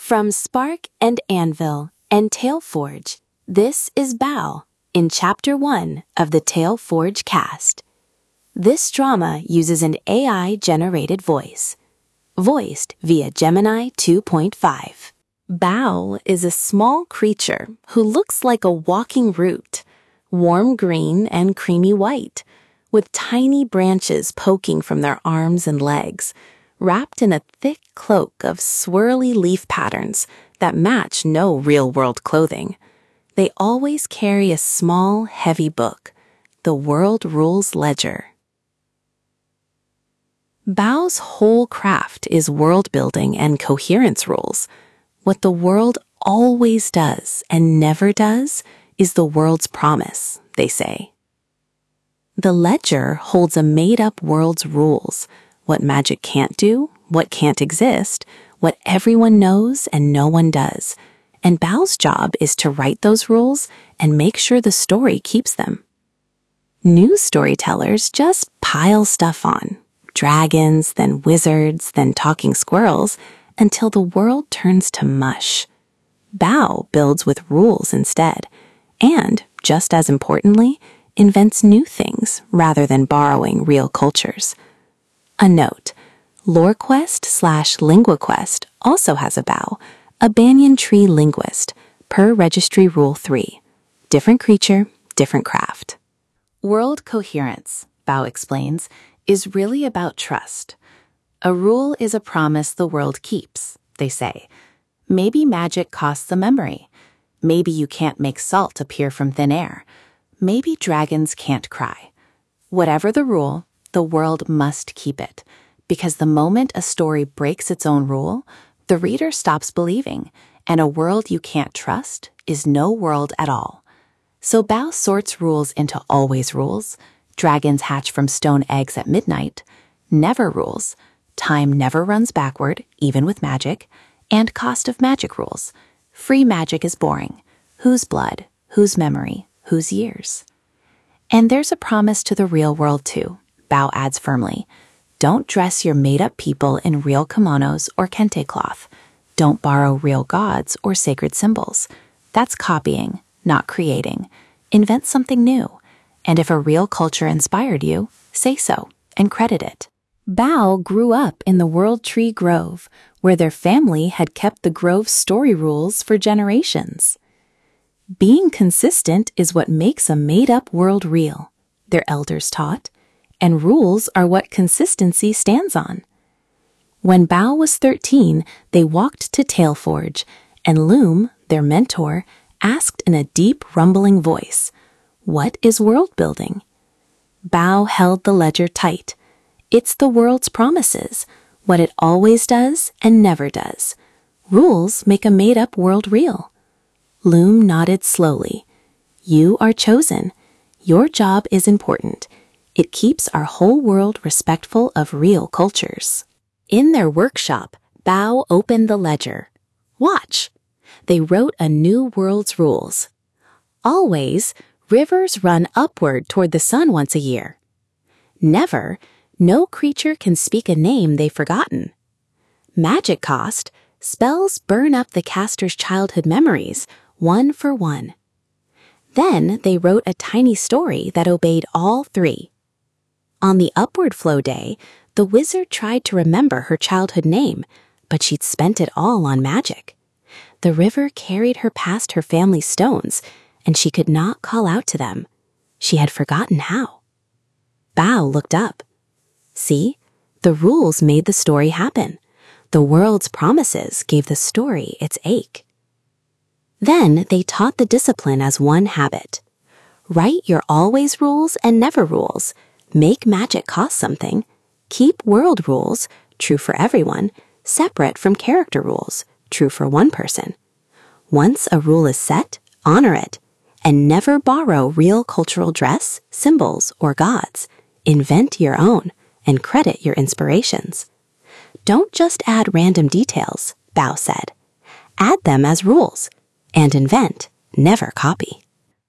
From Spark and Anvil and Taleforge, this is Bao in Chapter 1 of the Taleforge cast. This drama uses an AI-generated voice, voiced via Gemini 2.5. Bao is a small creature who looks like a walking root, warm green and creamy white, with tiny branches poking from their arms and legs, wrapped in a thick cloak of swirly leaf patterns that match no real-world clothing. They always carry a small, heavy book, the World Rules Ledger. Bao's whole craft is world-building and coherence rules. What the world always does and never does is the world's promise, they say. The ledger holds a made-up world's rules, what magic can't do, what can't exist, what everyone knows and no one does. And Bao's job is to write those rules and make sure the story keeps them. New storytellers just pile stuff on, dragons, then wizards, then talking squirrels, until the world turns to mush. Bao builds with rules instead, and, just as importantly, invents new things rather than borrowing real cultures. A note, LoreQuest/LinguaQuest also has a Bao, a banyan tree linguist, per Registry Rule 3. Different creature, different craft. World coherence, Bao explains, is really about trust. A rule is a promise the world keeps, they say. Maybe magic costs a memory. Maybe you can't make salt appear from thin air. Maybe dragons can't cry. Whatever the rule, the world must keep it, because the moment a story breaks its own rule, the reader stops believing, and a world you can't trust is no world at all. So Bao sorts rules into always rules, dragons hatch from stone eggs at midnight, never rules, time never runs backward, even with magic, and cost of magic rules. Free magic is boring. Whose blood, whose memory, whose years? And there's a promise to the real world too. Bao adds firmly, don't dress your made-up people in real kimonos or kente cloth. Don't borrow real gods or sacred symbols. That's copying, not creating. Invent something new. And if a real culture inspired you, say so and credit it. Bao grew up in the World Tree Grove, where their family had kept the grove's story rules for generations. Being consistent is what makes a made-up world real, their elders taught, and rules are what consistency stands on. When Bao was 13, they walked to Taleforge, and Loom, their mentor, asked in a deep, rumbling voice, "What is world building?" Bao held the ledger tight. It's the world's promises, what it always does and never does. Rules make a made-up world real. Loom nodded slowly. You are chosen. Your job is important. It keeps our whole world respectful of real cultures. In their workshop, Bao opened the ledger. Watch! They wrote a new world's rules. Always, rivers run upward toward the sun once a year. Never, no creature can speak a name they've forgotten. Magic cost, spells burn up the caster's childhood memories, one for one. Then they wrote a tiny story that obeyed all three. On the upward flow day, the wizard tried to remember her childhood name, but she'd spent it all on magic. The river carried her past her family's stones, and she could not call out to them. She had forgotten how. Bao looked up. See, the rules made the story happen. The world's promises gave the story its ache. Then they taught the discipline as one habit. Write your always rules and never rules. Make magic cost something. Keep world rules, true for everyone, separate from character rules, true for one person. Once a rule is set, honor it, and never borrow real cultural dress, symbols, or gods. Invent your own and credit your inspirations. Don't just add random details, Bao said. Add them as rules, and invent, never copy.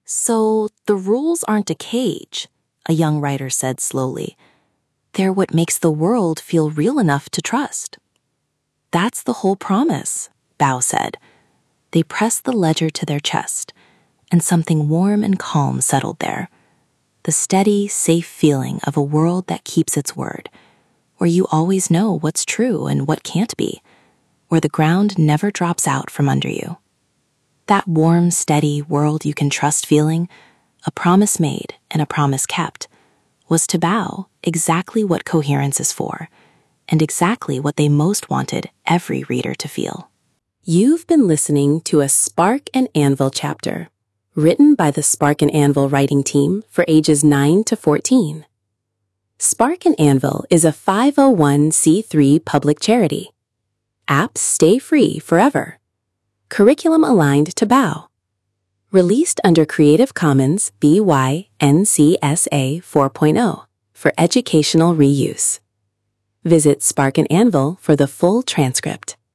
So the rules aren't a cage, a young writer said slowly. They're what makes the world feel real enough to trust. That's the whole promise, Bao said. They pressed the ledger to their chest, and something warm and calm settled there. The steady, safe feeling of a world that keeps its word, where you always know what's true and what can't be, where the ground never drops out from under you. That warm, steady world you can trust feeling, a promise made and a promise kept, was to Bao exactly what coherence is for, and exactly what they most wanted every reader to feel. You've been listening to a Spark and Anvil chapter, written by the Spark and Anvil writing team for ages 9 to 14. Spark and Anvil is a 501c3 public charity. Apps stay free forever. Curriculum aligned to Bao. Released under Creative Commons BY-NC-SA 4.0 for educational reuse. Visit Spark and Anvil for the full transcript.